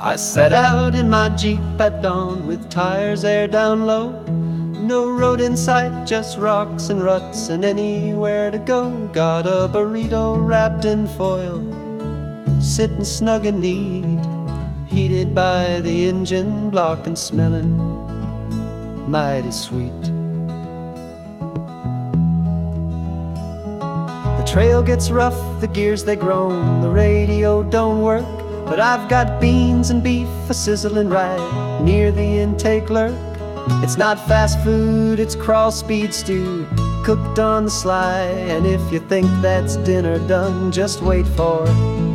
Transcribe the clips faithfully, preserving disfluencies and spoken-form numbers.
I set out in my Jeep at dawn with tires air down low. No road in sight, just rocks and ruts and anywhere to go. Got a burrito wrapped in foil, sitting snug and neat, heated by the engine block and smelling mighty sweet. The trail gets rough, the gears they groan, the radio don't work, but I've got beans and beef a sizzling right near the intake lurk. It's not fast food, it's crawl speed stew, cooked on the sly. And if you think that's dinner done, just wait for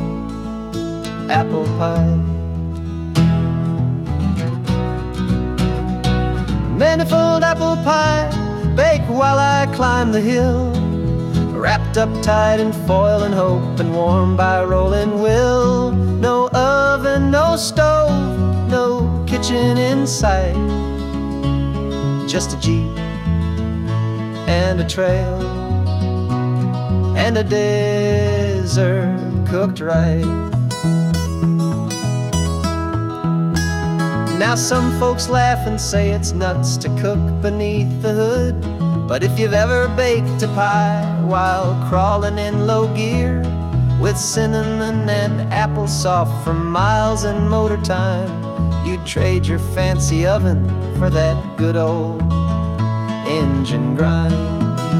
apple pie. Manifold apple pie, bake while I climb the hill, wrapped up tight in foil and hope and warmed by rolling will. No oven, no stove, no kitchen in sight, just a Jeep and a trail and a desert cooked right. Now some folks laugh and say it's nuts to cook beneath the hood, but if you've ever baked a pie while crawling in low gear, with cinnamon and applesauce for miles and motor time, you'd trade your fancy oven for that good old engine grind.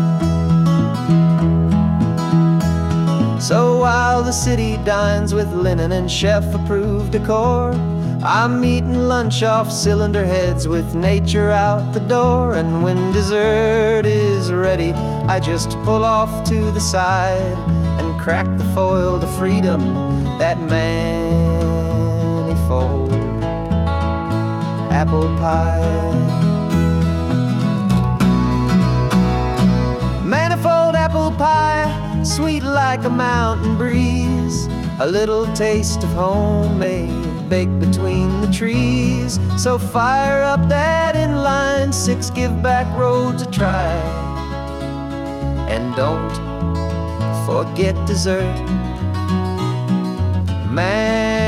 So while the city dines with linen and chef-approved decor, I'm eating lunch off cylinder heads with nature out the door. And when dessert is ready, I just pull off to the side and crack the foil to freedom, that manifold apple pie. Manifold apple pie, sweet like a mountain breeze, a little taste of homemade baked between the trees. So fire up that inline six, give back roads a try, and don't forget dessert. Man